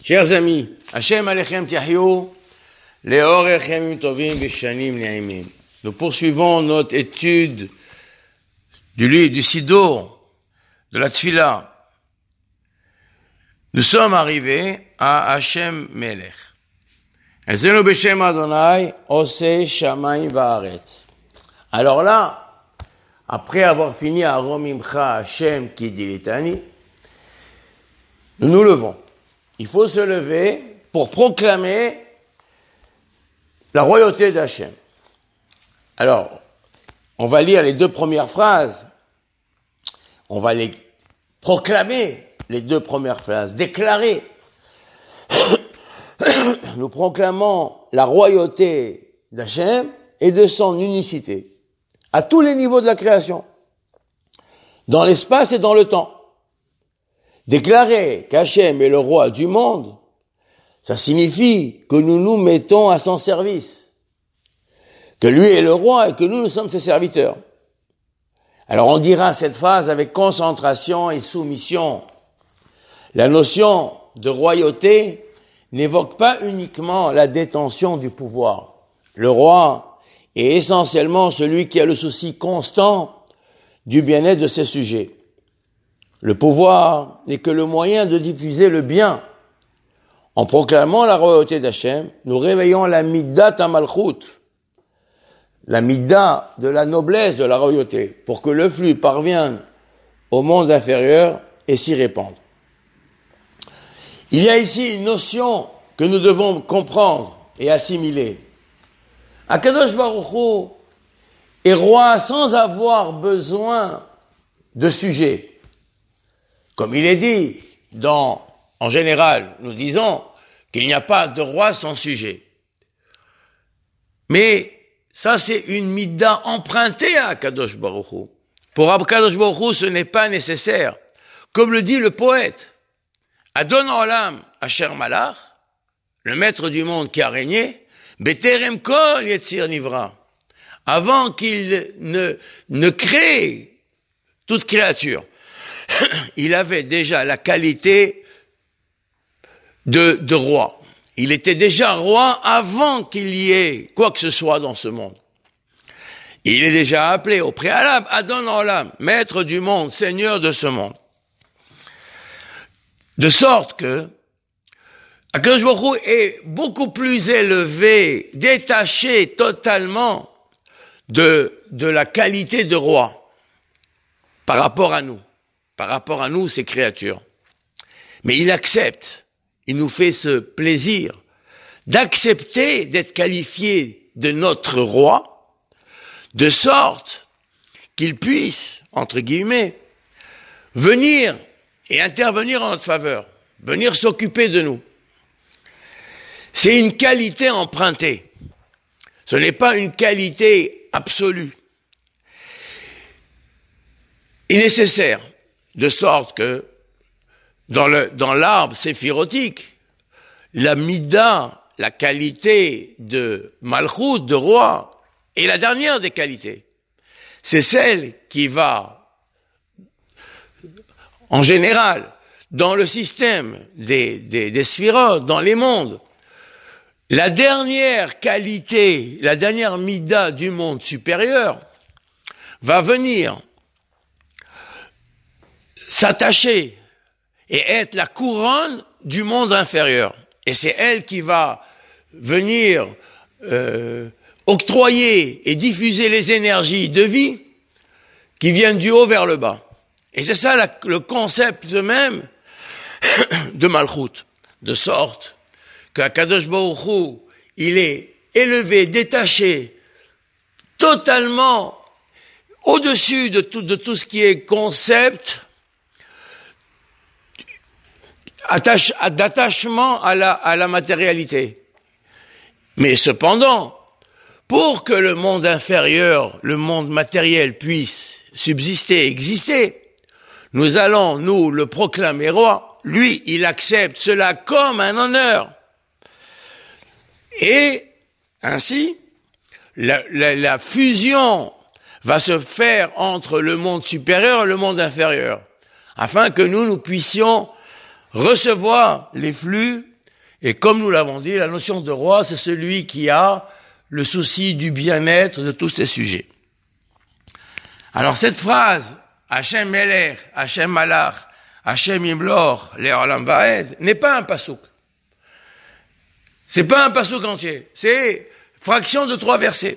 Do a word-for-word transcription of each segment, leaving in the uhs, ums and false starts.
Chers amis, Hashem Alechem Tiahyu, Leorechem Tovim Veshanim Ne'imim. Nous poursuivons notre étude du livre du Siddur, de la Tfila. Nous sommes arrivés à Hashem Melech. Ezenu Beshem Adonai, Oseh Shamayim Va'aretz. Alors là, après avoir fini à Romimcha Hashem Kidilitani, nous nous levons. Il faut se lever pour proclamer la royauté d'Hachem. Alors, on va lire les deux premières phrases. On va les proclamer, les deux premières phrases, déclarer. Nous proclamons la royauté d'Hachem et de son unicité, à tous les niveaux de la création, dans l'espace et dans le temps. Déclarer qu'Hachem est le roi du monde, ça signifie que nous nous mettons à son service, que lui est le roi et que nous, nous sommes ses serviteurs. Alors on dira cette phrase avec concentration et soumission. La notion de royauté n'évoque pas uniquement la détention du pouvoir. Le roi est essentiellement celui qui a le souci constant du bien-être de ses sujets. Le pouvoir n'est que le moyen de diffuser le bien. En proclamant la royauté d'Hachem, nous réveillons la middat ha-malchut, la midda de la noblesse de la royauté, pour que le flux parvienne au monde inférieur et s'y répande. Il y a ici une notion que nous devons comprendre et assimiler. Akadosh Baruch Hu est roi sans avoir besoin de sujets. Comme il est dit, dans, en général, nous disons qu'il n'y a pas de roi sans sujet. Mais ça, c'est une midda empruntée à Kadosh Baruch Hu. Pour Kadosh Baruch Hu, ce n'est pas nécessaire. Comme le dit le poète, Adon Olam Asher Malach, le maître du monde qui a régné, Beterem Kol Yetzir Nivra, avant qu'il ne, ne crée toute créature. Il avait déjà la qualité de, de roi. Il était déjà roi avant qu'il y ait quoi que ce soit dans ce monde. Il est déjà appelé au préalable Adon Olam, maître du monde, seigneur de ce monde. De sorte que Akadosh Baruch Hu est beaucoup plus élevé, détaché totalement de, de la qualité de roi par rapport à nous. Par rapport à nous, ces créatures. Mais il accepte, il nous fait ce plaisir d'accepter d'être qualifié de notre roi, de sorte qu'il puisse, entre guillemets, venir et intervenir en notre faveur, venir s'occuper de nous. C'est une qualité empruntée. Ce n'est pas une qualité absolue. Il est nécessaire. De sorte que, dans le, dans l'arbre séphirotique, la mida, la qualité de malchut, de roi, est la dernière des qualités. C'est celle qui va, en général, dans le système des, des, des sphirotes, dans les mondes, la dernière qualité, la dernière mida du monde supérieur, va venir s'attacher et être la couronne du monde inférieur. Et c'est elle qui va venir euh, octroyer et diffuser les énergies de vie qui viennent du haut vers le bas. Et c'est ça la, le concept même de Malchut. De sorte qu'Akadosh Baruch Hu, il est élevé, détaché, totalement au-dessus de tout, de tout ce qui est concept Attache, d'attachement à la, à la matérialité. Mais cependant, pour que le monde inférieur, le monde matériel puisse subsister, exister, nous allons, nous, le proclamer roi. Lui, il accepte cela comme un honneur. Et, ainsi, la, la, la fusion va se faire entre le monde supérieur et le monde inférieur, afin que nous, nous puissions recevoir les flux Et comme nous l'avons dit, la notion de roi, c'est celui qui a le souci du bien-être de tous ces sujets. Alors cette phrase, Hachem Melech, Hachem Malach, Hachem Imlor, Le'olam Va'ed, n'est pas un pasouk. C'est pas un pasouk entier. C'est fraction de trois versets.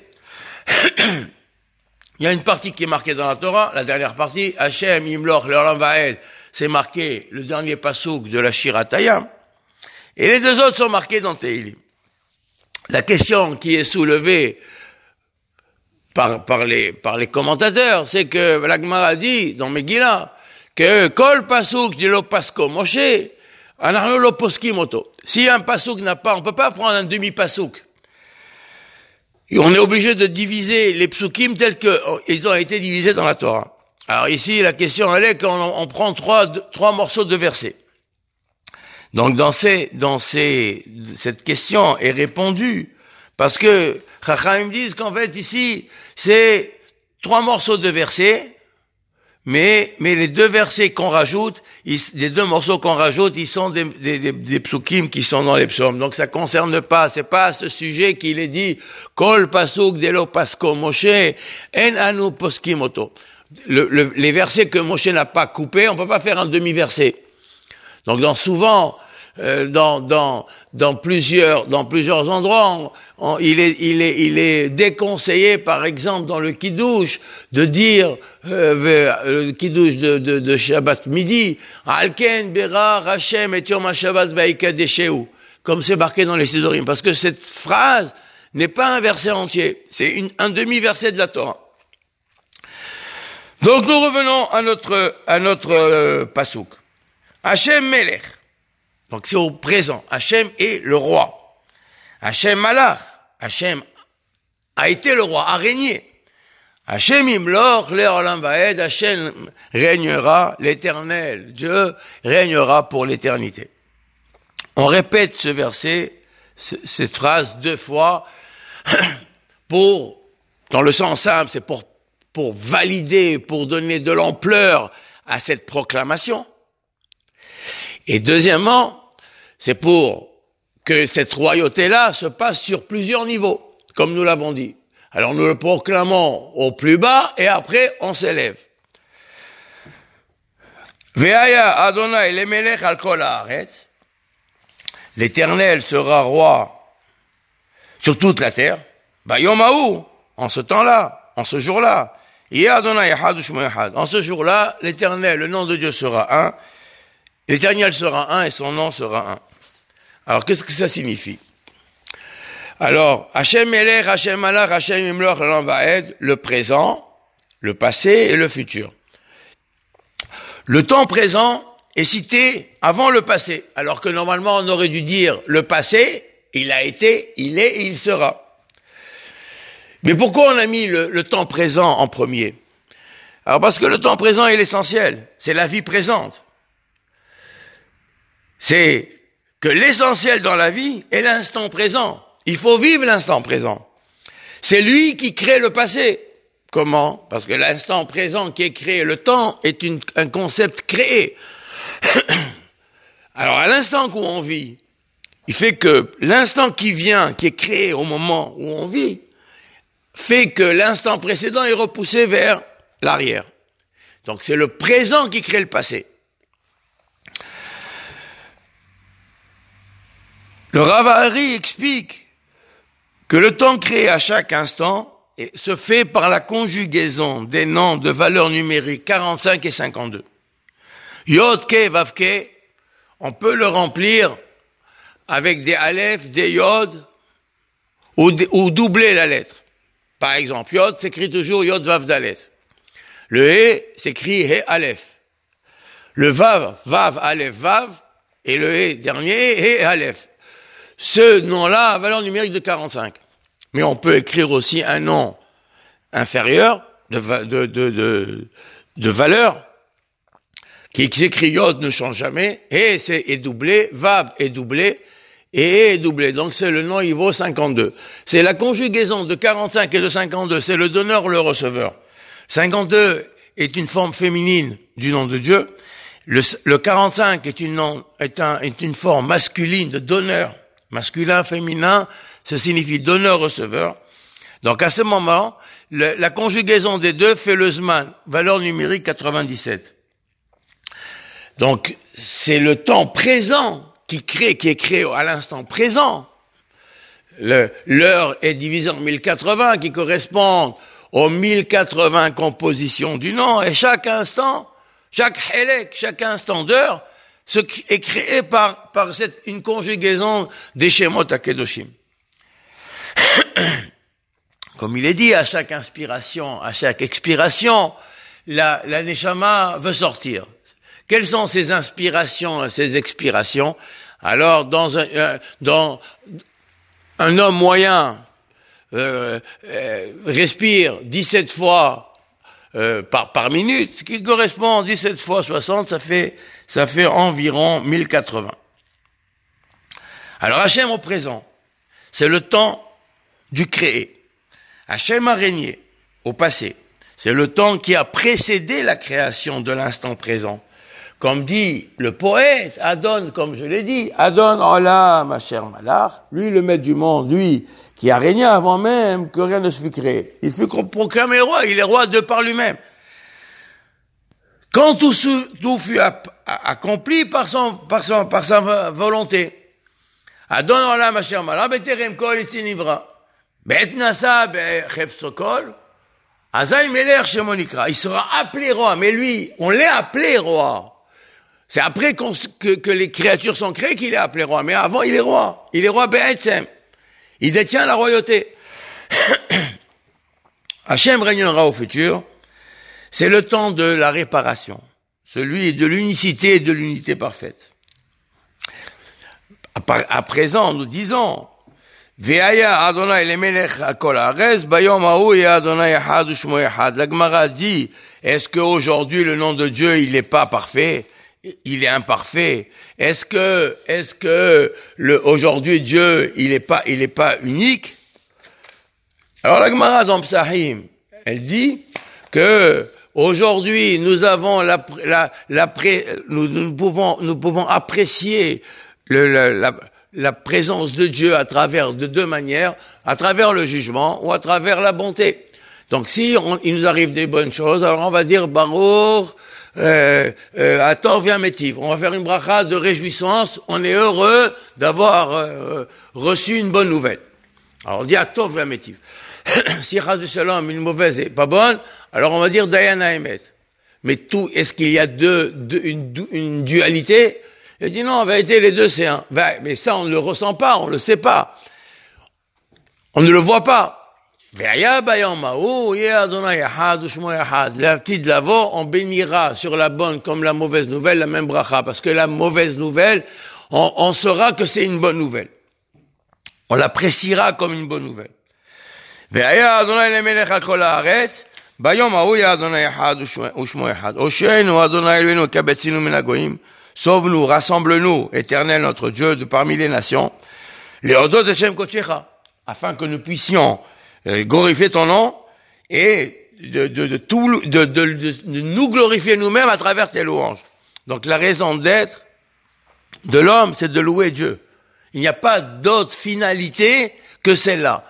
Il y a une partie qui est marquée dans la Torah, la dernière partie, Hachem Imlor, Le'olam Va'ed, c'est marqué le dernier pasouk de la Shiratayam. Et les deux autres sont marqués dans Tehillim. La question qui est soulevée par, par les, par les commentateurs, c'est que la Gemara dit, dans Megillah, que Kol Pasuk de lo Pasko Moshe, Anarno lo Poskim Oto. Si un Pasuk n'a pas, on peut pas prendre un demi-Pasuk. Et on est obligé de diviser les Psukim tels qu'ils ont été divisés dans la Torah. Alors ici, la question, elle est qu'on on prend trois, trois morceaux de versets. Donc dans ces, dans ces, cette question est répondue parce que Chachamim disent qu'en fait ici c'est trois morceaux de versets, mais mais les deux versets qu'on rajoute, ils, les deux morceaux qu'on rajoute, ils sont des des, des, des psukim qui sont dans les psaumes. Donc ça concerne pas, c'est pas à ce sujet qu'il est dit Kol pasuk delo pasko Moshe en anu poskim oto. Le, le, les versets que Moshe n'a pas coupés, on peut pas faire un demi-verset. Donc dans souvent euh, dans dans dans plusieurs dans plusieurs endroits on, on, il est il est il est déconseillé par exemple dans le kiddush de dire euh, le kiddush de de de Shabbat midi Alken Berar Hashem et Yom HaShabbat Vayikadesheu, comme c'est marqué dans les Sidorim, parce que cette phrase n'est pas un verset entier, c'est une, un demi-verset de la Torah. Donc nous revenons à notre à notre euh, pasuk. Hachem Melech. Donc c'est au présent. Hachem est le roi. Hachem Malach. Hachem a été le roi, a régné. Hachem Imlor, Le'olam Va'ed. Hachem régnera, l'Éternel. Dieu régnera pour l'éternité. On répète ce verset, cette phrase deux fois, pour, dans le sens simple, c'est pour, pour valider, pour donner de l'ampleur à cette proclamation. Et deuxièmement, c'est pour que cette royauté-là se passe sur plusieurs niveaux, comme nous l'avons dit. Alors nous le proclamons au plus bas et après on s'élève. Ve'aya Adonai lemelech al kol haaretz. L'Éternel sera roi sur toute la terre. Bayom hahu, en ce temps-là, en ce jour-là. Yeh Adonai echad u'shmo echad. En ce jour-là, l'Éternel, le nom de Dieu sera un. L'Éternel sera un et son nom sera un. Alors, qu'est-ce que ça signifie? Alors, Hachem Melech, Hachem Malach, Hachem Imlor, Le'olam Va'ed, le présent, le passé et le futur. Le temps présent est cité avant le passé, alors que normalement on aurait dû dire le passé, il a été, il est et il sera. Mais pourquoi on a mis le, le temps présent en premier? Alors parce que le temps présent est l'essentiel, c'est la vie présente. C'est que l'essentiel dans la vie est l'instant présent. Il faut vivre l'instant présent. C'est lui qui crée le passé. Comment? Parce que l'instant présent qui est créé, le temps, est une, un concept créé. Alors à l'instant où on vit, il fait que l'instant qui vient, qui est créé au moment où on vit, fait que l'instant précédent est repoussé vers l'arrière. Donc c'est le présent qui crée le passé. Le Rav Hari explique que le temps créé à chaque instant se fait par la conjugaison des noms de valeurs numériques quarante-cinq et cinquante-deux. Yod, Ke, Vav, Ke, on peut le remplir avec des Aleph, des Yod, ou, ou doubler la lettre. Par exemple, Yod s'écrit toujours Yod, Vav, Dalet. Le He s'écrit He, Aleph. Le Vav, Vav, Aleph, Vav, et le He dernier, He, Aleph. Ce nom-là a valeur numérique de quarante-cinq. Mais on peut écrire aussi un nom inférieur de, de, de, de, de valeur qui, qui s'écrit Yod ne change jamais, et c'est est doublé, Vav est doublé, et est doublé. Donc c'est le nom, il vaut cinquante-deux. C'est la conjugaison de quarante-cinq et de cinquante-deux, c'est le donneur ou le receveur. cinquante-deux est une forme féminine du nom de Dieu, Le, le quarante-cinq est une, non, est, un, est une forme masculine de donneur. Masculin, féminin, ça signifie donneur-receveur. Donc à ce moment, le, la conjugaison des deux fait le Zman, valeur numérique quatre-vingt-dix-sept. Donc c'est le temps présent qui crée, qui est créé à l'instant présent. Le, l'heure est divisée en mille quatre-vingts qui correspondent aux mille quatre-vingts compositions du nom, et chaque instant, chaque helek, chaque instant d'heure, ce qui est créé par, par cette, une conjugaison des Shemot HaKedoshim. Comme il est dit, à chaque inspiration, à chaque expiration, la, la Neshama veut sortir. Quelles sont ces inspirations, ces expirations? Alors, dans un, euh, dans un homme moyen, euh, euh, respire dix-sept fois euh, par, par minute, ce qui correspond à dix-sept fois soixante, ça fait, ça fait environ mille quatre-vingts. Alors, Hachem au présent, c'est le temps du créé. Hachem a régné au passé. C'est le temps qui a précédé la création de l'instant présent. Comme dit le poète, Adon, comme je l'ai dit, Adon Olam, ma chère Malach, lui le maître du monde, lui qui a régné avant même que rien ne se fût créé. Il fut proclamé roi, il est roi de par lui-même. Quand tout, tout fut accompli par son, par son, par sa volonté. Adon Olam, ma chère Malach, beterem kol itinivra. Il sera appelé roi, mais lui, on l'a appelé roi. C'est après qu'on, que, que les créatures sont créées qu'il est appelé roi, mais avant il est roi. Il est roi Be'etzem. Il détient la royauté. Hachem régnera au futur. C'est le temps de la réparation, celui de l'unicité et de l'unité parfaite. À, à présent, nous disons, Ve'aya Adonai lemelech al kol haaretz, bayom hahu yeh Adonai echad u'shmo echad. La Gemara dit, est-ce qu'aujourd'hui le nom de Dieu, il n'est pas parfait? Il est imparfait. Est-ce que, est-ce que le, aujourd'hui Dieu, il est pas, il est pas unique? Alors la Gemara dans Psahim, elle dit que aujourd'hui nous avons la, la, la, nous, nous pouvons, nous pouvons apprécier le, la, la la présence de Dieu à travers de deux manières, à travers le jugement ou à travers la bonté. Donc si on, il nous arrive des bonnes choses, alors on va dire Baruch, euh, euh, Atov vient métiv. On va faire une bracha de réjouissance, on est heureux d'avoir euh, reçu une bonne nouvelle. Alors on dit Atov vient métiv. Si Chas v'Shalom, une mauvaise et pas bonne, alors on va dire Dayan Haemet. Mais tout, est-ce qu'il y a deux, deux une, une dualité? Il dit non, en vérité, les deux, c'est un. Ben, mais ça, on ne le ressent pas, on ne le sait pas. On ne le voit pas. La petite lavo, on bénira sur la bonne comme la mauvaise nouvelle, la même bracha. Parce que la mauvaise nouvelle, on, on saura que c'est une bonne nouvelle. On l'appréciera comme une bonne nouvelle. Sauve-nous, rassemble-nous, Éternel notre Dieu, de parmi les nations, les Odot Hashem Kochecha, afin que nous puissions euh, glorifier ton nom et de, de, de, tout, de, de, de, de nous glorifier nous-mêmes à travers tes louanges. Donc la raison d'être de l'homme, c'est de louer Dieu. Il n'y a pas d'autre finalité que celle-là.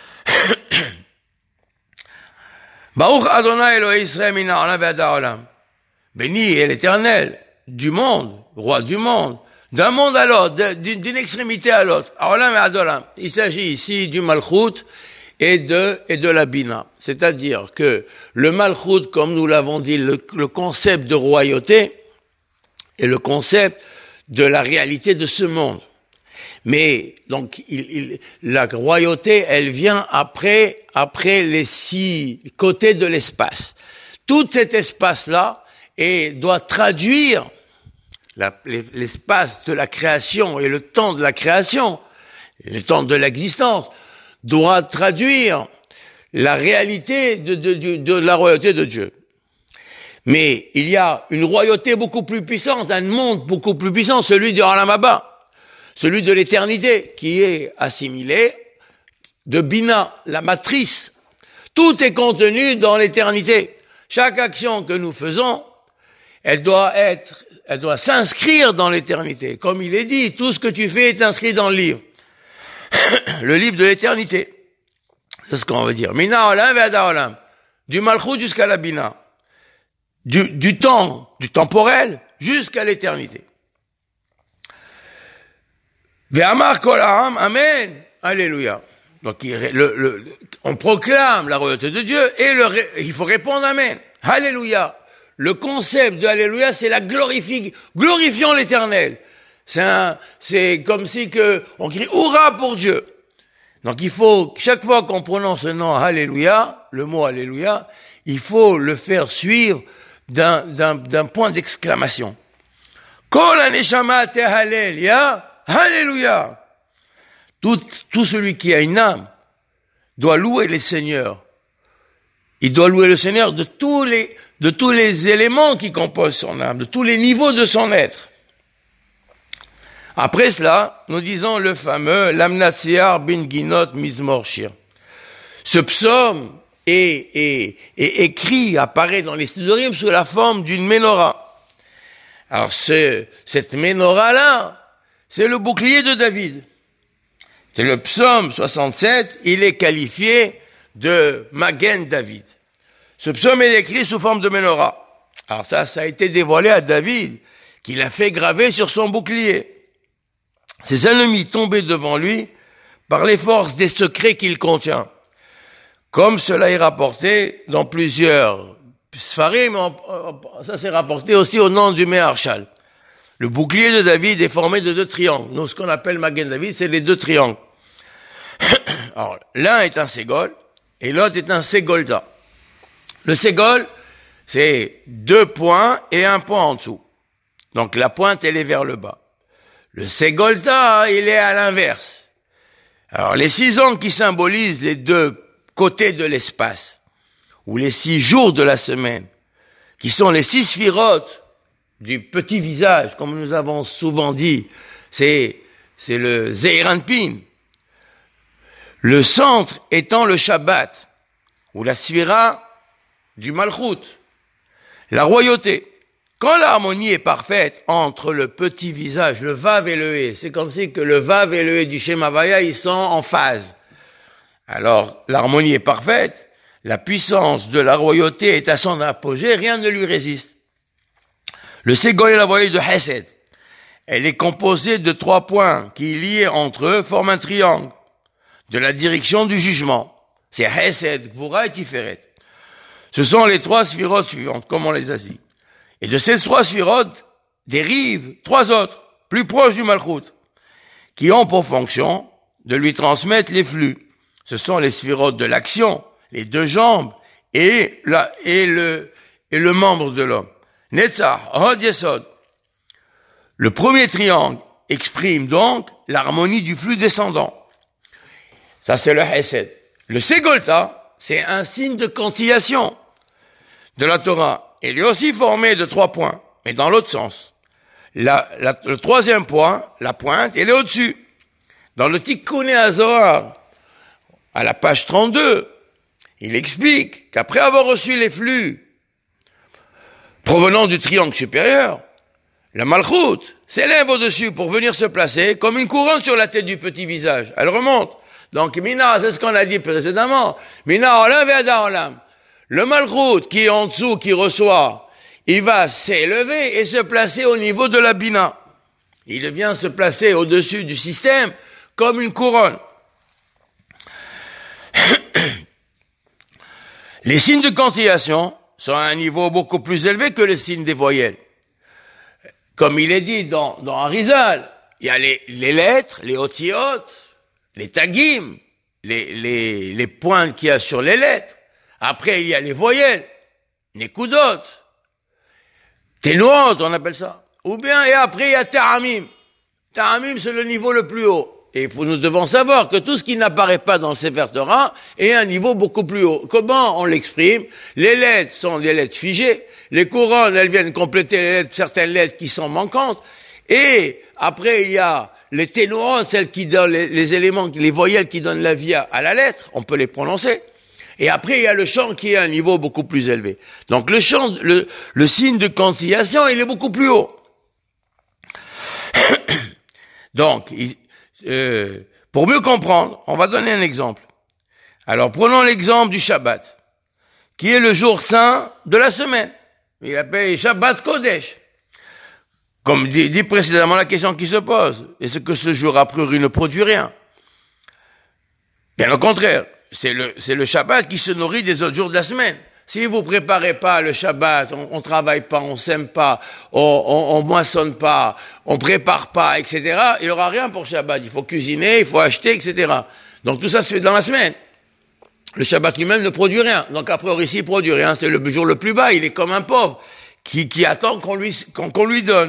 Baruch Adonai Elohei Israël min ha'olam ve'ad ha'olam. Béni est l'Éternel du monde, roi du monde, d'un monde à l'autre, d'une, d'une extrémité à l'autre. Olam et Adolam. Il s'agit ici du Malchut et de, et de la Bina. C'est-à-dire que le Malchut, comme nous l'avons dit, le, le concept de royauté est le concept de la réalité de ce monde. Mais, donc, il, il, la royauté, elle vient après, après les six côtés de l'espace. Tout cet espace-là, et doit traduire la, l'espace de la création et le temps de la création, le temps de l'existence, doit traduire la réalité de, de, de, de la royauté de Dieu. Mais il y a une royauté beaucoup plus puissante, un monde beaucoup plus puissant, celui de Olam Haba, celui de l'éternité, qui est assimilé de Bina, la matrice. Tout est contenu dans l'éternité. Chaque action que nous faisons, elle doit être elle doit s'inscrire dans l'éternité. Comme il est dit, tout ce que tu fais est inscrit dans le livre. Le livre de l'éternité. C'est ce qu'on veut dire. Mina olam ve'ada olam. Du malchut jusqu'à la bina. Du, du temps, du temporel, jusqu'à l'éternité. Ve'amar kol ha'am, amen, alléluia. Donc, il, le, le, on proclame la royauté de Dieu et le, il faut répondre amen. Alléluia. Le concept de alléluia, c'est la glorification, glorifions l'éternel. C'est un, c'est comme si que, on crie hurrah pour Dieu. Donc il faut, chaque fois qu'on prononce le nom alléluia, le mot alléluia, il faut le faire suivre d'un, d'un, d'un point d'exclamation. Kol haneshama tehalel ya, alléluia. Tout, tout celui qui a une âme doit louer le Seigneur. Il doit louer le Seigneur de tous les, de tous les éléments qui composent son âme, de tous les niveaux de son être. Après cela, nous disons le fameux Lamnatsiar bin Ginot Mizmor Shir. Ce psaume est, est, est écrit, apparaît dans les Sidurim sous la forme d'une menorah. Alors ce, cette menorah-là, c'est le bouclier de David. C'est le psaume soixante-sept, il est qualifié de Magen David. Ce psaume est écrit sous forme de menorah. Alors ça, ça a été dévoilé à David, qui l'a fait graver sur son bouclier. Ces ennemis tombaient devant lui par les forces des secrets qu'il contient. Comme cela est rapporté dans plusieurs Sfarim, ça s'est rapporté aussi au nom du Meharshal. Le bouclier de David est formé de deux triangles. Nous, ce qu'on appelle Magen David, c'est les deux triangles. Alors, l'un est un ségol et l'autre est un ségolta. Le ségol, c'est deux points et un point en dessous. Donc la pointe, elle est vers le bas. Le ségolta, il est à l'inverse. Alors les six angles qui symbolisent les deux côtés de l'espace, ou les six jours de la semaine, qui sont les six sphirotes du petit visage, comme nous avons souvent dit, c'est, c'est le Zeir Anpin. Le centre étant le Shabbat, ou la sphira du Malchut, la royauté. Quand l'harmonie est parfaite entre le petit visage, le Vav et le He, c'est comme si que le Vav et le He du Shem Havaya, ils sont en phase. Alors, l'harmonie est parfaite, la puissance de la royauté est à son apogée, rien ne lui résiste. Le Ségol est la voyelle de Hesed. Elle est composée de trois points qui, liés entre eux, forment un triangle de la direction du jugement. C'est Hesed, Gvura et Tiferet. Ce sont les trois sphirotes suivantes, comme on les a dit. Et de ces trois sphirotes dérivent trois autres, plus proches du Malchut, qui ont pour fonction de lui transmettre les flux. Ce sont les sphirotes de l'action, les deux jambes et, la, et, le, et le membre de l'homme. Netzach, Hod Yesod. Le premier triangle exprime donc l'harmonie du flux descendant. Ça, c'est le Hesed. Le Ségolta, c'est un signe de quantillation de la Torah. Il est aussi formé de trois points, mais dans l'autre sens. La, la, le troisième point, la pointe, elle est au-dessus. Dans le Tikkun HaZohar, à la page trente-deux, il explique qu'après avoir reçu les flux provenant du triangle supérieur, la Malchut s'élève au-dessus pour venir se placer comme une couronne sur la tête du petit visage. Elle remonte. Donc, Mina, c'est ce qu'on a dit précédemment. Mina olam ve'ada olam. Le Malchut qui est en dessous, qui reçoit, il va s'élever et se placer au niveau de la Bina. Il vient se placer au-dessus du système comme une couronne. Les signes de quantillation sont à un niveau beaucoup plus élevé que les signes des voyelles. Comme il est dit dans, dans Arizal, il y a les, les lettres, les otiyot, les tagim, les, les, les points qu'il y a sur les lettres. Après, il y a les voyelles, nekudot, ténuantes, on appelle ça. Ou bien, et après, il y a ta'amim. Ta'amim, c'est le niveau le plus haut. Et il faut, nous devons savoir que tout ce qui n'apparaît pas dans le Sefer Torah est un niveau beaucoup plus haut. Comment on l'exprime? Les lettres sont des lettres figées. Les couronnes, elles viennent compléter les lettres, certaines lettres qui sont manquantes. Et après, il y a les ténuantes, celles qui donnent les, les éléments, les voyelles qui donnent la vie à, à la lettre. On peut les prononcer. Et après, il y a le chant qui est à un niveau beaucoup plus élevé. Donc le chant, le, le signe de quantillation, il est beaucoup plus haut. Donc, il, euh, pour mieux comprendre, on va donner un exemple. Alors, prenons l'exemple du Shabbat, qui est le jour saint de la semaine. Il appelle Shabbat Kodesh. Comme dit, dit précédemment la question qui se pose, est-ce que ce jour a priori ne produit rien? Bien au contraire, c'est le, c'est le Shabbat qui se nourrit des autres jours de la semaine. Si vous préparez pas le Shabbat, on, on travaille pas, on sème pas, on, on, on moissonne pas, on prépare pas, et cetera, il y aura rien pour Shabbat. Il faut cuisiner, il faut acheter, et cetera. Donc tout ça se fait dans la semaine. Le Shabbat lui-même ne produit rien. Donc a priori, s'il produit rien, c'est le jour le plus bas. Il est comme un pauvre qui, qui attend qu'on lui, qu'on, qu'on lui donne.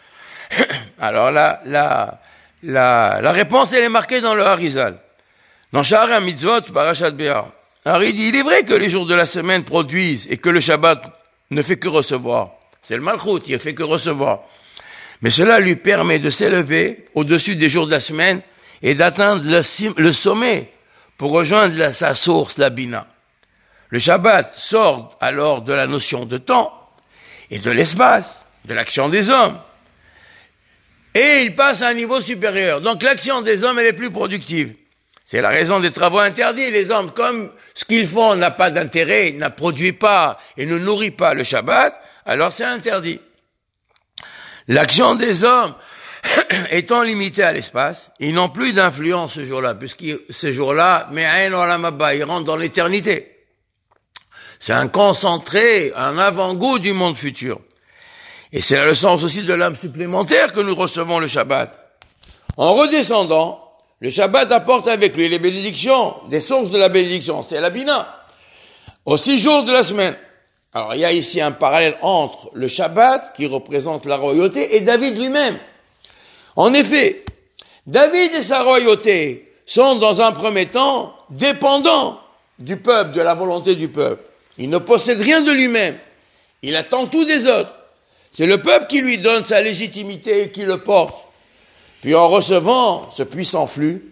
Alors la, la, la, la réponse, elle est marquée dans le Harizal. Dans Sha'ar HaMitzvot, Parashat Béar. Alors il dit, il est vrai que les jours de la semaine produisent et que le Shabbat ne fait que recevoir. C'est le Malchut, il ne fait que recevoir. Mais cela lui permet de s'élever au-dessus des jours de la semaine et d'atteindre le, le sommet pour rejoindre la, sa source, la Bina. Le Shabbat sort alors de la notion de temps et de l'espace, de l'action des hommes. Et il passe à un niveau supérieur. Donc l'action des hommes, elle est plus productive. C'est la raison des travaux interdits. Les hommes, comme ce qu'ils font n'a pas d'intérêt, n'a produit pas et ne nourrit pas le Shabbat, alors c'est interdit. L'action des hommes étant limitée à l'espace, ils n'ont plus d'influence ce jour-là, puisque ce jour-là, mais ils rentrent dans l'éternité. C'est un concentré, un avant-goût du monde futur. Et c'est le sens aussi de l'âme supplémentaire que nous recevons le Shabbat. En redescendant, le Shabbat apporte avec lui les bénédictions, des sources de la bénédiction, c'est la Bina, aux six jours de la semaine. Alors il y a ici un parallèle entre le Shabbat, qui représente la royauté, et David lui-même. En effet, David et sa royauté sont dans un premier temps dépendants du peuple, de la volonté du peuple. Il ne possède rien de lui-même, il attend tout des autres. C'est le peuple qui lui donne sa légitimité et qui le porte. Puis en recevant ce puissant flux,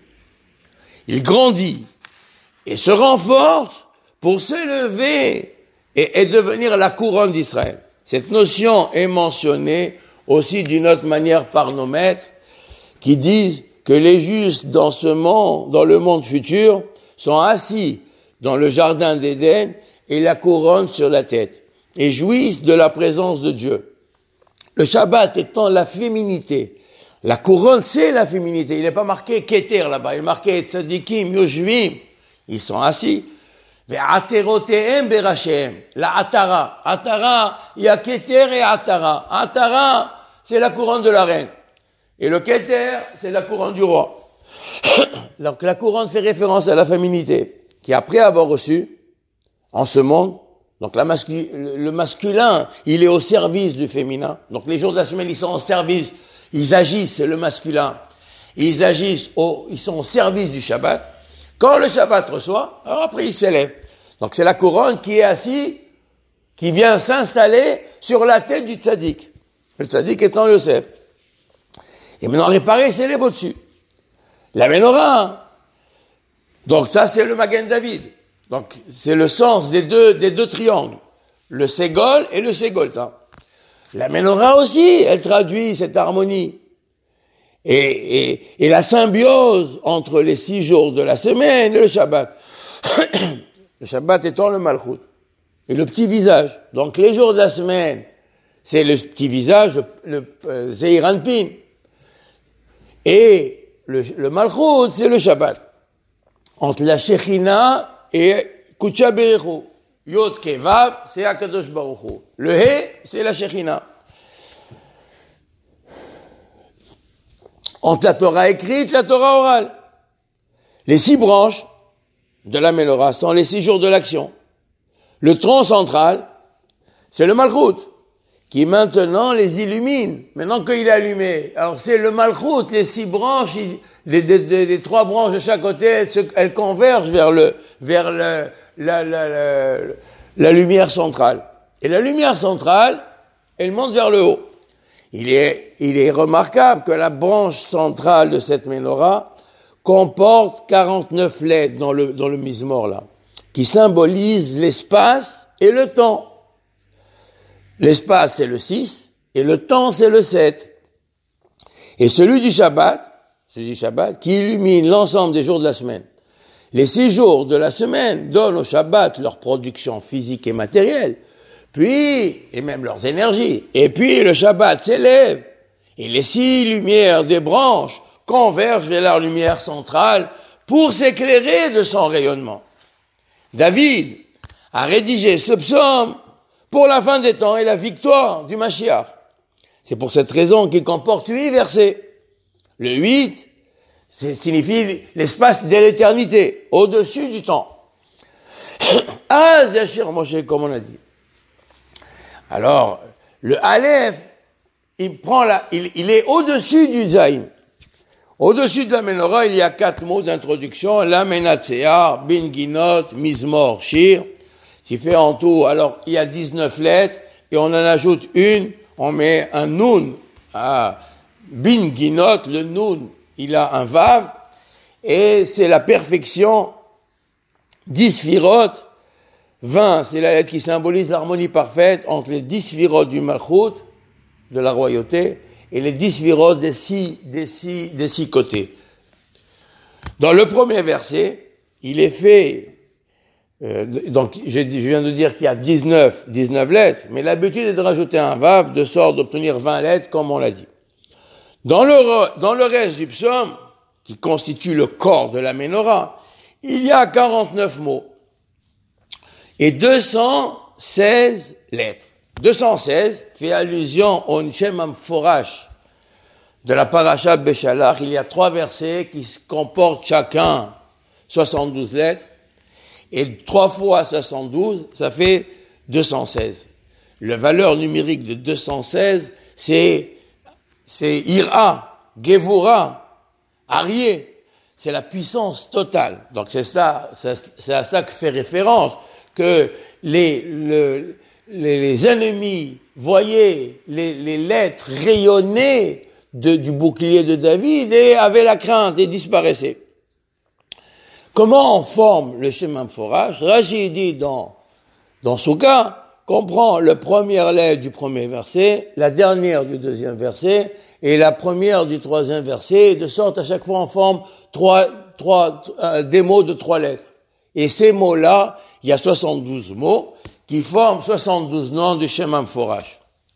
il grandit et se renforce pour s'élever et, et devenir la couronne d'Israël. Cette notion est mentionnée aussi d'une autre manière par nos maîtres qui disent que les justes dans ce monde, dans le monde futur, sont assis dans le jardin d'Éden et la couronne sur la tête et jouissent de la présence de Dieu. Le Shabbat étant la féminité, la couronne c'est la féminité, il n'est pas marqué Keter là-bas, il est marqué Tzadikim, Yoshvim, ils sont assis. Ve'aterotehem berachem, la Atara. Atara, il y a Keter et Atara. Atara, c'est la couronne de la reine. Et le Keter, c'est la couronne du roi. Donc la couronne fait référence à la féminité, qui après avoir reçu, en ce monde, donc la mascu- le masculin, il est au service du féminin. Donc les jours de la semaine, ils sont au service, ils agissent, c'est le masculin. Ils agissent, au, ils sont au service du Shabbat. Quand le Shabbat reçoit, alors après il s'élève. Donc c'est la couronne qui est assise, qui vient s'installer sur la tête du tzaddik. Le tzaddik étant Yosef. Et maintenant réparé, il s'élève au-dessus. La menorah. Donc ça c'est le Magen David. Donc, c'est le sens des deux, des deux triangles. Le Ségol et le Ségolta. La Menorah aussi, elle traduit cette harmonie. Et, et, et la symbiose entre les six jours de la semaine et le Shabbat. Le Shabbat étant le Malchut. Et le petit visage. Donc, les jours de la semaine, c'est le petit visage, le, le euh, Zeir Anpin. Et le, le Malchut, c'est le Shabbat. Entre la Shekhinah et Kucha Berechu. Yod Kevav, c'est Akadosh Baruch Hu. Le He, c'est la Shekhinah. Entre la Torah écrite, la Torah orale. Les six branches de la Menorah sont les six jours de l'action. Le tronc central, c'est le Malchut, qui maintenant les illumine. Maintenant qu'il est allumé. Alors c'est le Malchut, les six branches, les, les, les, les trois branches de chaque côté, elles, se, elles convergent vers le, vers le, la, la, la, la lumière centrale. Et la lumière centrale, elle monte vers le haut. Il est, il est remarquable que la branche centrale de cette menorah comporte quarante-neuf lettres dans le, dans le Mizmor là, qui symbolisent l'espace et le temps. L'espace c'est le six et le temps c'est le sept. Et celui du Shabbat, c'est dit Shabbat, qui illumine l'ensemble des jours de la semaine. Les six jours de la semaine donnent au Shabbat leur production physique et matérielle, puis, et même leurs énergies. Et puis le Shabbat s'élève, et les six lumières des branches convergent vers la lumière centrale pour s'éclairer de son rayonnement. David a rédigé ce psaume pour la fin des temps et la victoire du Mashiach. C'est pour cette raison qu'il comporte huit versets. Le huit, ça signifie l'espace de l'éternité, au-dessus du temps. Az Yashir Moshe, comme on a dit. Alors, le Aleph, il prend la, il, il est au-dessus du Zayin. Au-dessus de la Menorah, il y a quatre mots d'introduction. La Menatseah, Bin Ginot, Mizmor, Shir. Ce qui fait en tout, alors, il y a dix-neuf lettres, et on en ajoute une, on met un Nun à Bin Ginot, le Nun, il a un Vav, et c'est la perfection. dix Sfirot, vingt, c'est la lettre qui symbolise l'harmonie parfaite entre les dix Sfirot du Malchut, de la royauté, et les dix Sfirot des six, des six, des six côtés. Dans le premier verset, il est fait, euh, donc je, je viens de dire qu'il y a dix-neuf, dix-neuf lettres, mais l'habitude est de rajouter un Vav de sorte d'obtenir vingt lettres, comme on l'a dit. Dans le, dans le reste du psaume, qui constitue le corps de la Ménorah, il y a quarante-neuf mots et deux cent seize lettres. deux cent seize fait allusion au Shem Amforash de la Parashat Beshalach. Il y a trois versets qui comportent chacun soixante-douze lettres, et trois fois soixante-douze, ça fait deux cent seize. La valeur numérique de deux cent seize, c'est, c'est Ira, Gevura, Arié. C'est la puissance totale. Donc c'est ça, c'est, c'est à ça que fait référence, que les, le, les, les ennemis voyaient les, les lettres rayonner de, du bouclier de David et avaient la crainte et disparaissaient. Comment on forme le Shem Amforash? Rashi dit dans, dans Souka, qu'on prend la première lettre du premier verset, la dernière du deuxième verset, et la première du troisième verset, de sorte à chaque fois on forme trois, trois, euh, des mots de trois lettres. Et ces mots-là, il y a soixante-douze mots qui forment soixante-douze noms de Shem Amforash.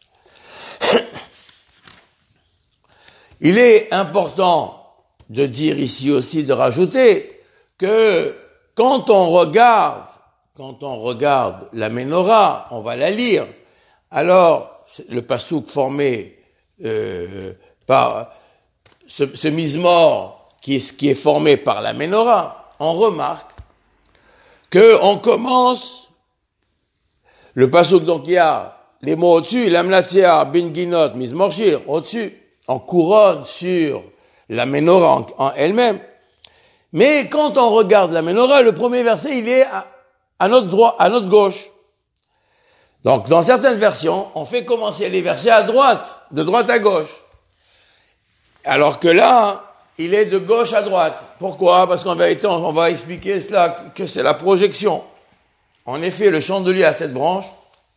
Il est important de dire ici aussi, de rajouter, que quand on regarde, quand on regarde la Ménorah, on va la lire, alors le pasouk formé euh, par ce, ce Mizmor qui est, qui est formé par la Ménorah, on remarque que on commence le pasouk, donc il y a les mots au-dessus, l'amnatia, bin ginot, Mizmor shir, au-dessus, on couronne sur la Ménorah en, en elle-même. Mais quand on regarde la Ménorah, le premier verset, il est à, à notre droite, à notre gauche. Donc, dans certaines versions, on fait commencer les versets à droite, de droite à gauche. Alors que là, il est de gauche à droite. Pourquoi? Parce qu'en vérité, on va expliquer cela, que c'est la projection. En effet, le chandelier à cette branche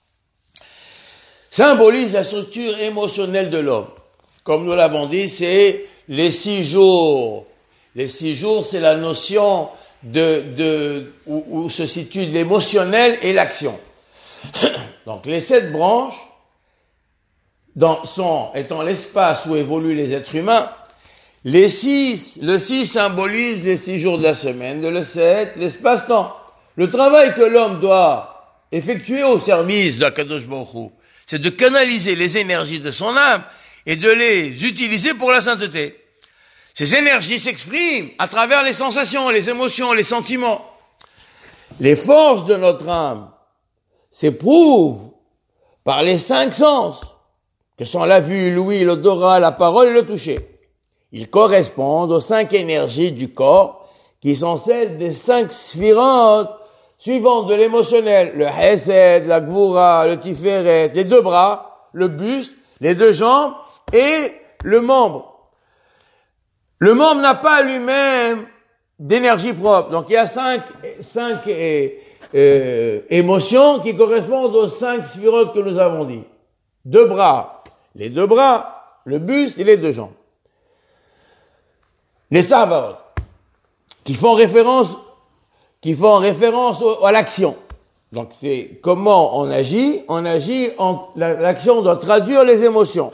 symbolise la structure émotionnelle de l'homme. Comme nous l'avons dit, c'est les six jours. Les six jours, c'est la notion de, de, où, où se situe l'émotionnel et l'action. Donc, les sept branches, dans, sont, étant l'espace où évoluent les êtres humains, les six, le six symbolise les six jours de la semaine, le sept, l'espace-temps. Le travail que l'homme doit effectuer au service de la Kadosh Baruch Hu, c'est de canaliser les énergies de son âme et de les utiliser pour la sainteté. Ces énergies s'expriment à travers les sensations, les émotions, les sentiments. Les forces de notre âme s'éprouvent par les cinq sens, que sont la vue, l'ouïe, l'odorat, la parole et le toucher. Ils correspondent aux cinq énergies du corps, qui sont celles des cinq sphirotes suivantes de l'émotionnel. Le hesed, la gvura, le tiferet, les deux bras, le buste, les deux jambes et le membre. Le membre n'a pas lui-même d'énergie propre. Donc il y a cinq, cinq euh, euh, émotions qui correspondent aux cinq sphirotes que nous avons dit. Deux bras, les deux bras, le buste et les deux jambes. les tzavaot, qui font référence, qui font référence au, à l'action. Donc c'est comment on agit, on agit, en, l'action doit traduire les émotions.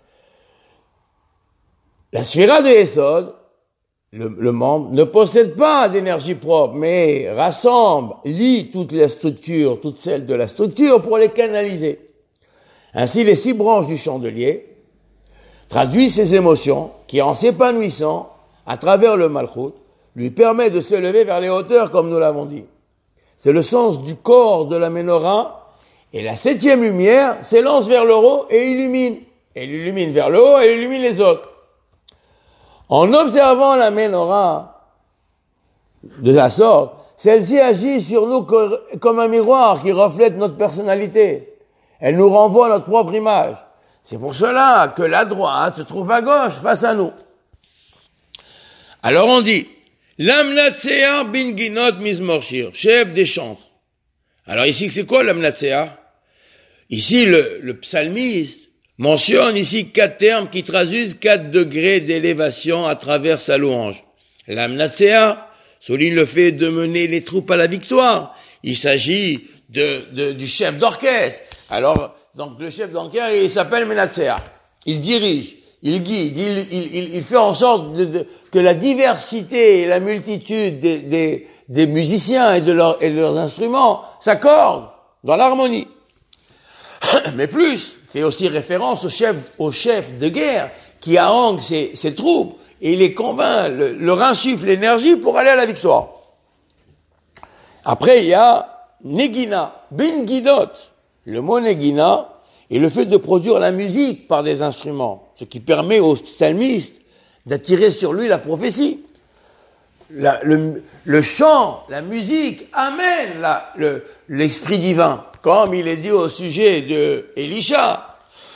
La sphira de Yesod, le, le membre, ne possède pas d'énergie propre, mais rassemble, lie toutes les structures, toutes celles de la structure pour les canaliser. Ainsi, les six branches du chandelier traduisent ses émotions, qui en s'épanouissant à travers le malchut, lui permet de s'élever vers les hauteurs, comme nous l'avons dit. C'est le sens du corps de la menorah, et la septième lumière s'élance vers le haut et illumine. Elle illumine vers le haut et illumine les autres. En observant la menorah de la sorte, celle-ci agit sur nous comme un miroir qui reflète notre personnalité. Elle nous renvoie notre propre image. C'est pour cela que la droite se trouve à gauche, face à nous. Alors on dit, l'amnatsea bin ginot mizmor shir, chef des chantres. Alors ici, c'est quoi l'amnatsea? Ici, le, le psalmiste mentionne ici quatre termes qui traduisent quatre degrés d'élévation à travers sa louange. L'amnatsea souligne le fait de mener les troupes à la victoire. Il s'agit de, de, du chef d'orchestre. Alors, donc le chef d'orchestre, il s'appelle Menatsea. Il dirige, il guide, il, il, il, il fait en sorte de, de, que la diversité et la multitude des, des, des musiciens et de, leur, et de leurs instruments s'accordent dans l'harmonie. Mais plus, fait aussi référence au chef, au chef de guerre qui harangue ses, ses troupes et il les convainc, le, leur insuffle l'énergie pour aller à la victoire. Après, il y a Negina, bin Gidot. Le mot Negina est le fait de produire la musique par des instruments, ce qui permet au psalmiste d'attirer sur lui la prophétie. La, le, le chant, la musique amène la, le, l'esprit divin, comme il est dit au sujet de Élisha,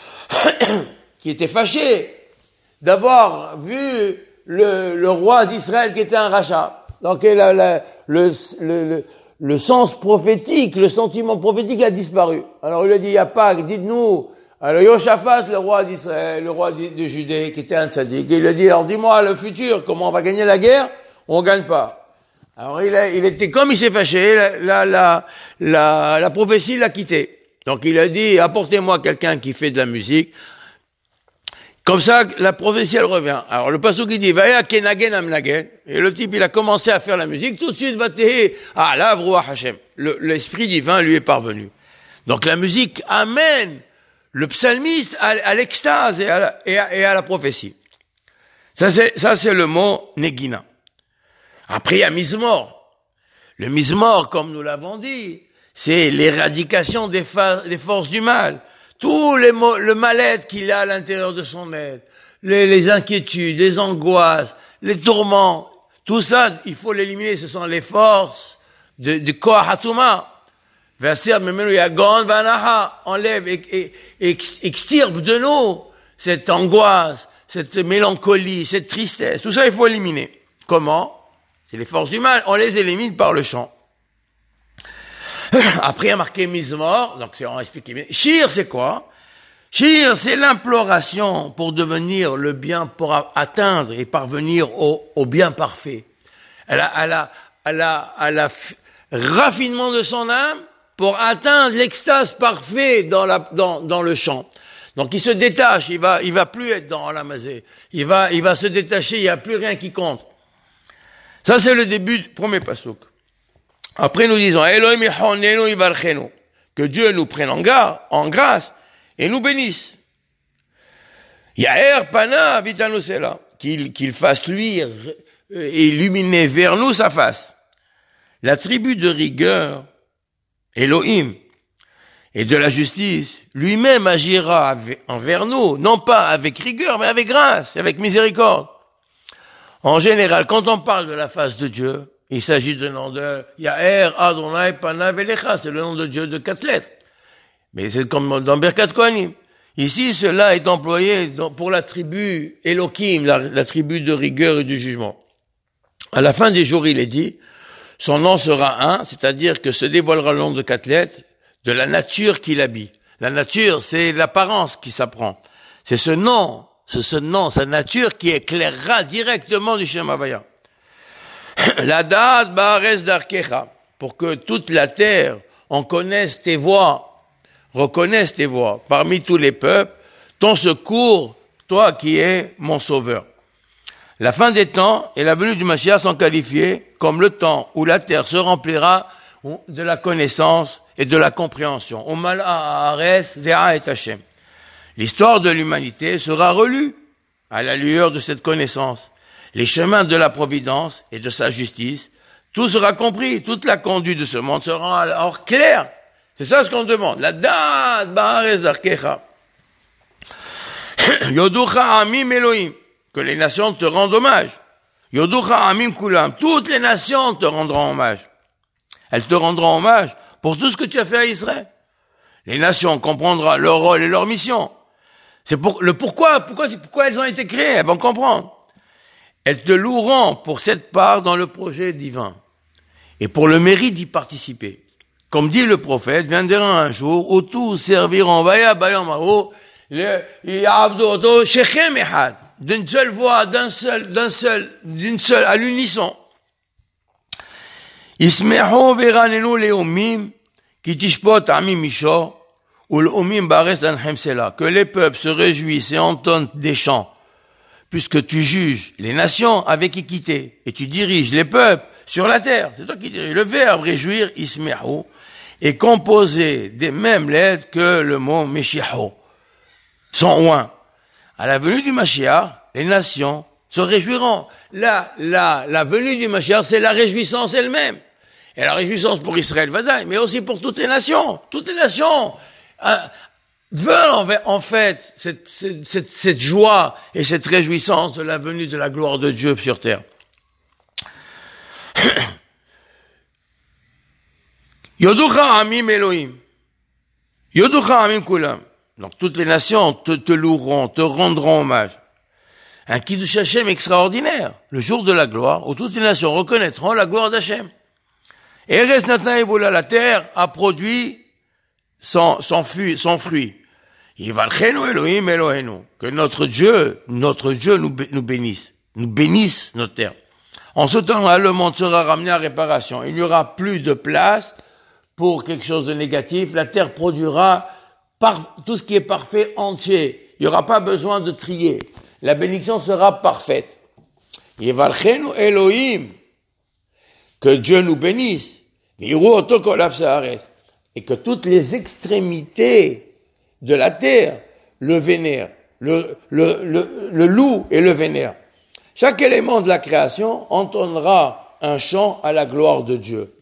qui était fâché d'avoir vu le, le roi d'Israël qui était un rachat. Donc la, la, le, le, le, le sens prophétique, le sentiment prophétique a disparu. Alors il a dit, il n'y a pas, dites-nous, alors Yoshaphat, le roi d'Israël, le roi de, de Judée, qui était un tzaddik, il a dit, alors dis-moi le futur, comment on va gagner la guerre? On gagne pas. Alors il, a, il était comme il s'est fâché, la, la, la, la, la prophétie l'a quitté. Donc il a dit, apportez-moi quelqu'un qui fait de la musique. Comme ça, la prophétie, elle revient. Alors le pasuk qui dit, Vaya kenagen amnagen, et le type, il a commencé à faire la musique, tout de suite, va te, ah là, vrouah Hashem. Le, l'esprit divin lui est parvenu. Donc la musique amène le psalmiste à, à l'extase et à, la, et, à, et à la prophétie. Ça c'est, ça c'est le mot negina. Après, il y a Mizmor. Le Mizmor, comme nous l'avons dit, c'est l'éradication des, fa- des forces du mal. Tout les mo- le mal-être qu'il a à l'intérieur de son être, les, les inquiétudes, les angoisses, les tourments, tout ça, il faut l'éliminer. Ce sont les forces de, de Koach Hatuma. Enlève et, et, et extirpe de nous cette angoisse, cette mélancolie, cette tristesse. Tout ça, il faut éliminer. Comment? C'est les forces du mal, on les élimine par le chant. Après, il y a marqué Mizmor, donc c'est, on va expliquer. Shir, c'est quoi? Shir, c'est l'imploration pour devenir le bien, pour atteindre et parvenir au, au bien parfait. À la, à la, à la, à la f- raffinement de son âme pour atteindre l'extase parfaite dans la, dans, dans le chant. Donc, il se détache, il va, il va plus être dans la mazé. Il va, il va se détacher, il n'y a plus rien qui compte. Ça, c'est le début du premier pasuk. Après, nous disons, Elohim yechonenu yivarchenu, que Dieu nous prenne en garde, en grâce, et nous bénisse. Yaher pana vitanu sela, qu'il, qu'il fasse luire et illuminer vers nous sa face. La tribu de rigueur, Elohim, et de la justice, lui-même agira envers nous, non pas avec rigueur, mais avec grâce, avec miséricorde. En général, quand on parle de la face de Dieu, il s'agit du nom de Yaher Adonai Panav Elecha, c'est le nom de Dieu de quatre lettres. Mais c'est comme dans Birkat Kohanim. Ici, cela est employé pour la tribu Elohim, la, la tribu de rigueur et du jugement. À la fin des jours, il est dit, son nom sera un, c'est-à-dire que se dévoilera le nom de quatre lettres de la nature qu'il habite. La nature, c'est l'apparence qui s'apprend. C'est ce nom, ce, ce nom, sa nature qui éclairera directement du Shem Havaya. La da'at ba'aretz darkecha, pour que toute la terre en connaisse tes voies, reconnaisse tes voies, parmi tous les peuples, ton secours, toi qui es mon sauveur. La fin des temps et la venue du Mashiach sont qualifiés comme le temps où la terre se remplira de la connaissance et de la compréhension. L'histoire de l'humanité sera relue à la lueur de cette connaissance. Les chemins de la providence et de sa justice, tout sera compris, toute la conduite de ce monde sera alors claire. C'est ça ce qu'on demande. La da'at ba'aretz darkecha. Yoducha amim Elohim, que les nations te rendent hommage. Yoducha amim kulam, toutes les nations te rendront hommage. Elles te rendront hommage pour tout ce que tu as fait à Israël. Les nations comprendront leur rôle et leur mission. C'est pour le pourquoi, pourquoi, pourquoi elles ont été créées, elles vont comprendre. Elles te loueront pour cette part dans le projet divin et pour le mérite d'y participer. Comme dit le prophète, viendra un jour où tous serviront vaya bayom hahu d'une seule voix, d'un seul, d'un seul, d'une seule, à l'unisson. Ismehu veranenu leumim ki tishpot amim misho ou leumim bares anhem sela. Que les peuples se réjouissent et entonnent des chants, puisque tu juges les nations avec équité et tu diriges les peuples sur la terre. C'est toi qui diriges. Le verbe réjouir, ismehu, est composé des mêmes lettres que le mot meshihu. Sont oint. À la venue du Mashiach, les nations se réjouiront. La, la, la venue du Mashiach, c'est la réjouissance elle-même. Et la réjouissance pour Israël, Vadaï, mais aussi pour toutes les nations. Toutes les nations euh, veulent en fait cette, cette, cette, cette joie et cette réjouissance de la venue de la gloire de Dieu sur terre. Yoducha amim Elohim. Yoducha amim kulam. Donc toutes les nations te, te loueront, te rendront hommage. Un Kiddush Hashem extraordinaire, le jour de la gloire, où toutes les nations reconnaîtront la gloire d'Hashem. Eretz Natna Evola, la terre a produit son, son fruit, son fruit. Yivalchenu Elohim Elohenu, que notre Dieu, notre Dieu nous, nous bénisse, nous bénisse notre terre. En ce temps-là, le monde sera ramené à réparation. Il n'y aura plus de place pour quelque chose de négatif. La terre produira par, tout ce qui est parfait entier. Il n'y aura pas besoin de trier. La bénédiction sera parfaite. Yivalchenu Elohim, que Dieu nous bénisse. Et que toutes les extrémités de la terre le vénèrent, le, le, le, le louent et le vénèrent. Chaque élément de la création entonnera un chant à la gloire de Dieu.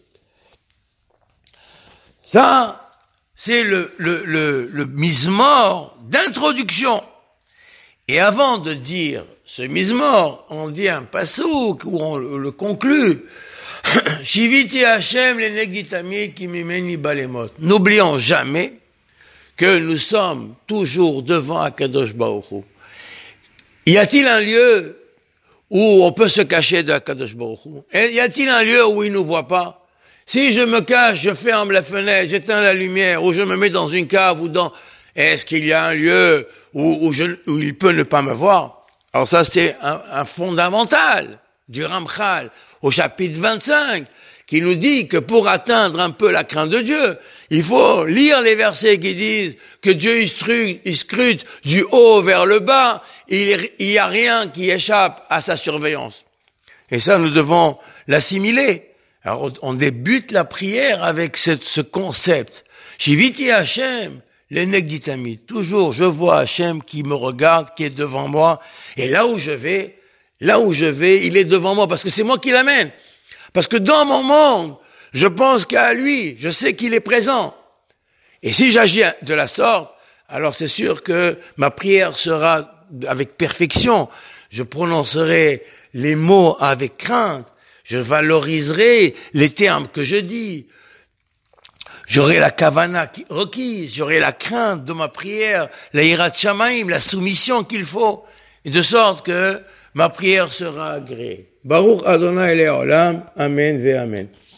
Ça, c'est le, le, le, le mizmor d'introduction. Et avant de dire ce mizmor, on dit un pasouk où on le conclut. Shiviti Hashem le negitami ki mimeni balemot. N'oublions jamais que nous sommes toujours devant Akadosh Baruch Hu. Y a-t-il un lieu où on peut se cacher de Akadosh Baruch Hu? Y a-t-il un lieu où il nous voit pas? Si je me cache, je ferme la fenêtre, j'éteins la lumière, ou je me mets dans une cave ou dans, est-ce qu'il y a un lieu où, où, je, où il peut ne pas me voir? Alors ça, c'est un, un fondamental du Ramchal au chapitre vingt-cinq, qui nous dit que pour atteindre un peu la crainte de Dieu, il faut lire les versets qui disent que Dieu il scrute, il scrute du haut vers le bas, il n'y a rien qui échappe à sa surveillance. Et ça, nous devons l'assimiler. Alors, on débute la prière avec ce, ce concept. Shiviti Hashem, les Negditami. Toujours, je vois Hashem qui me regarde, qui est devant moi, et là où je vais, Là où je vais, il est devant moi, parce que c'est moi qui l'amène. Parce que dans mon monde, je pense qu'à lui, je sais qu'il est présent. Et si j'agis de la sorte, alors c'est sûr que ma prière sera avec perfection. Je prononcerai les mots avec crainte. Je valoriserai les termes que je dis. J'aurai la kavana requise, j'aurai la crainte de ma prière, la hirat shamaim, la soumission qu'il faut. Et de sorte que ma prière sera agréée. Baruch Adonai Le'olam. Amen ve Amen.